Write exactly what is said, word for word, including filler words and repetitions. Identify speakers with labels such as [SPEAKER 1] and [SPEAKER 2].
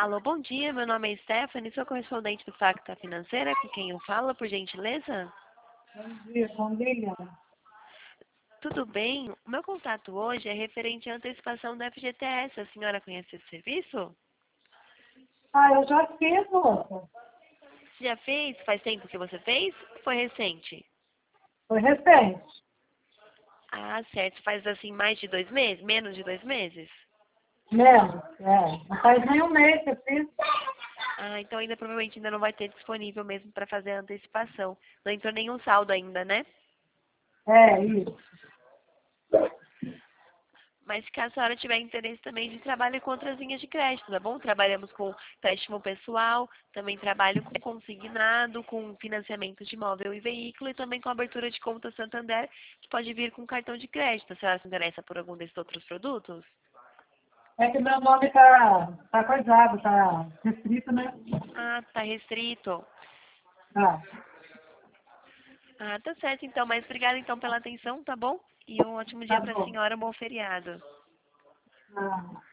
[SPEAKER 1] Alô, bom dia. Meu nome é Stephanie, sou correspondente do Facta Financeira. Com quem eu falo, por gentileza?
[SPEAKER 2] Bom dia, família.
[SPEAKER 1] Tudo bem? O meu contato hoje é referente à antecipação da F G T S. A senhora conhece esse serviço?
[SPEAKER 2] Ah, eu já fiz, moça.
[SPEAKER 1] Você já fez? Faz tempo que você fez? Ou foi recente?
[SPEAKER 2] Foi recente.
[SPEAKER 1] Ah, certo. Faz assim mais de dois meses? Menos de dois meses?
[SPEAKER 2] Menos, é. Não faz nem um mês que eu fiz.
[SPEAKER 1] Ah, então ainda provavelmente ainda não vai ter disponível mesmo para fazer a antecipação. Não entrou nenhum saldo ainda, né?
[SPEAKER 2] É, isso.
[SPEAKER 1] Mas se a senhora tiver interesse também, a gente trabalha com outras linhas de crédito, tá bom? Trabalhamos com empréstimo pessoal, também trabalho com consignado, com financiamento de imóvel e veículo e também com abertura de conta Santander, que pode vir com cartão de crédito. A senhora se interessa por algum desses outros produtos?
[SPEAKER 2] É que meu nome tá, tá coisado, tá restrito, né?
[SPEAKER 1] Ah, tá restrito.
[SPEAKER 2] Tá.
[SPEAKER 1] Ah, tá certo então, mas obrigada então pela atenção, tá bom? E um ótimo
[SPEAKER 2] Tá
[SPEAKER 1] dia para a
[SPEAKER 2] bom.
[SPEAKER 1] senhora, um bom feriado.
[SPEAKER 2] Ah.